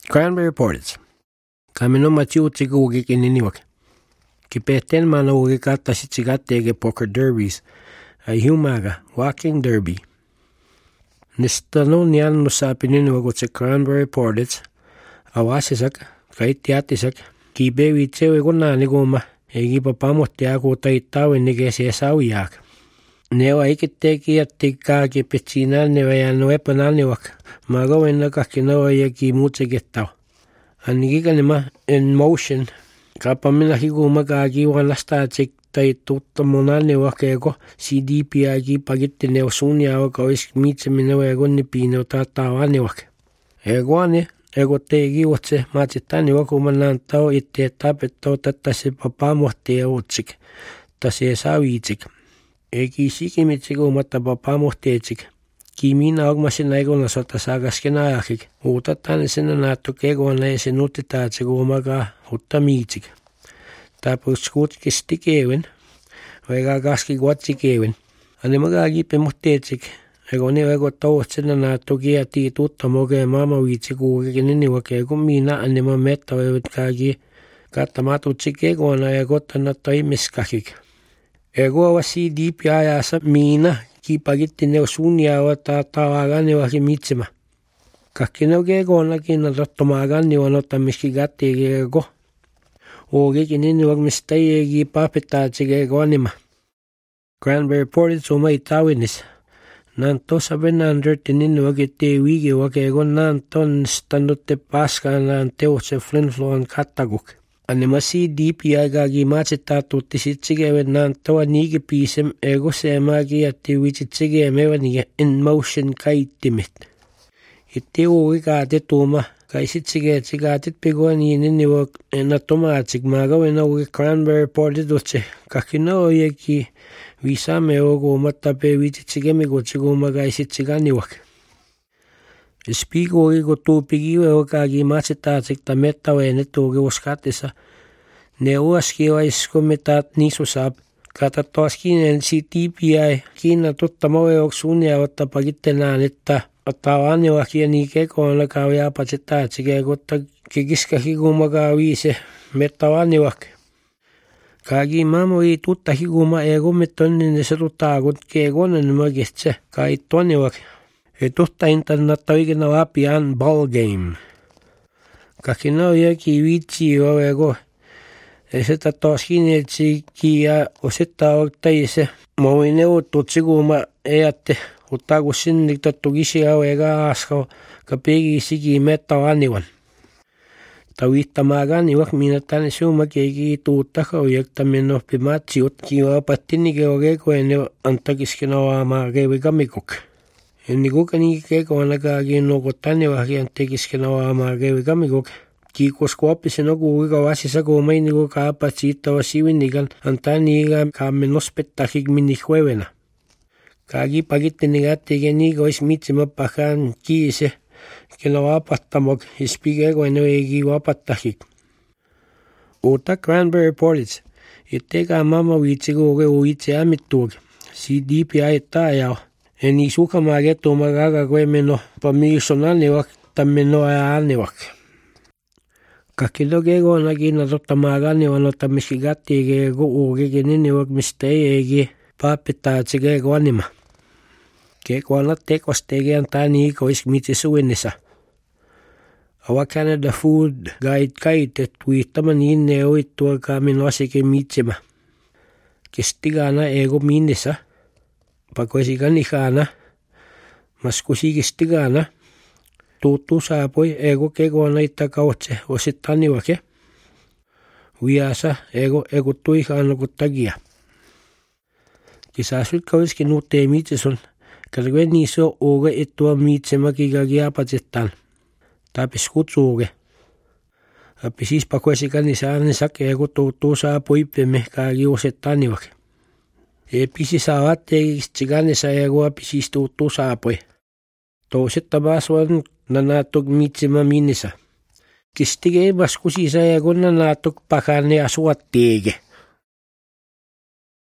Cranberry Portage. Kamino machiuti kuuki kininiwak. Kipeten manauki kattasitsigatteege poker derbies. Humaga walking derby. Nistano nian nusapininiwakutse Cranberry Portage. Awasisak, kaitiatisak, kibewitsewe kunnaaniguma, egi papamohtiaku taittawennike siesawiak. Newa ikiteki attikkaaki pitsinannewayanno epananniwak, magowennakakkinawaiyaki muutsegettaw. Annikikanima in motion, kapaminahiguma kaaki wanastaatsik taittuttamunanniwak ego CDPaki pakittineo suunniawak oisk miitseminewego nipiineo taataawaniwak. Egoani ego teegi otse maatitaniwak umanantao itteettapettao tattasi papamohtieutsik, tasiesawiitsik. Egi sikimitsik umatta papamohteetsik. Kimina ogmasina egona sotasaagaskenaajak. Uutatani sinna naattuk egona esinutitaatsik umaga huttamiitsik. Tapus kutkistikeven, vega kaskikuatsikeven. Animagaagi pemohteetsik. Egoni ego tautsina naattuk iati tuttamoge maamaviitsik uugekininiwak ego mina anima mettavevet kaagi kattamatutsik egona ego tannattoimiskakik. Ego wa CDP ajassa miina kipagittineo suunniawa taataaganiwaki mitsema. Kakkineuge egona kinnatottomaaganniwa nottamiskigatteege ego. Uugekininiwak mistaiegi papetaatsik ego anima. Cranberry Portage uma itawinnis. Nanto 700 ettei wiigiwak ego nanton standutte paskanaan teotse flinfloan kattakuk. Anima CDP aigagi maatsettatuttisitsikevät nantoa niikipiisem ego seemaagi atti vitsitsikemevani in motion kaittimit. Itti uugikaate tuuma kaisitsikeetsikaatit piguaniininiwak enattomaatsik maagawinaugi Cranberry Portage kakkinauojeki viisameoguumattape vitsitsikemikutsiguuma kaisitsiganiwak. Spiikuugi kutuupigiweokaagi maatsettaatsik tamettawenetuugi uskattissa. Ne uaskivaiskomitaat niisusaap. Katattoaskinen CTPI kiinna tuttamoveok suunniavatta pakittenaan, että ottaavaaniwakia niikekoona kaujaapatsetaatsikee, kutta kikiskahigumakaa viise mettavaaniwak. Kaagi maamoi tuttahiguma egomettonnin setutaakut keegonenimagitse kaittuaniwak. Tuhta internattavikina vapian ball game. Kakkinauojaki viitsiiva ego. Sitä toskineetsi ja osittaavaktaise. Moineututsiguma eatte. Uttaku sinnik tottukisiau ega askau kapegisikin mettavanivan. Tavittamaganiwak minatani suumakeegi tuuttakaujektamen oppimatsiut kiva pattinikeogekoen antakiskenavaamaa kevikamikuk. Ennikuukani kekoanakaagi nokotaniwaki antakiskenavaamaa kevikamikuk. Kiikoskuoppisen okuuga vasisaku mainiku kaapatsiittava sivinikan antaniiga kaamenospettakik minihhuevena. Kaagi pakittinigattike niikois mitsimapakaan kiise, kena vapattamok ispikekoeneegi vapattahik. Uutta Cranberry Portage, ittekaa maamaviitsikuuge uitse amittuuge, CDPI taajao. Eni sukamaagetumagaga koemeno pamiisonaniwak tammeno aaniwak. Kakkilogeegona kiinnatottamaaganiwa nottamiskigattiige ego uugekininiwak misteiegi paappettaatsigeego anima. Keekoana tekosteege antaniiko ismitsisuinnisa. Awa Canada Food Guide kaitet viittaman inne uittua kaamin asike mitsimä. Kestigana ego minnisa. Pakoisikanihana. Maskusikistigana. Tuuttu saapoi ego kekoana ittakautse osittaniwake. Viasa ego tuihaanakuttagia. Kisaasut kauiskin uuttee miitsison. Kalkuen niiso uuge ittua miitsemakigagiapatsettaan. Tapis kutsuuge. Appisis pakoisikannisaanesak ego tuuttu saapoi pemehkaagi osettaniwake. Episi saavatteegistiganisa ego appisis tuuttu saapoi. Tousettabaasuan nanaatuk miitsema minnisa. Kistige maskusisa ego nanaatuk pakane asuatteege.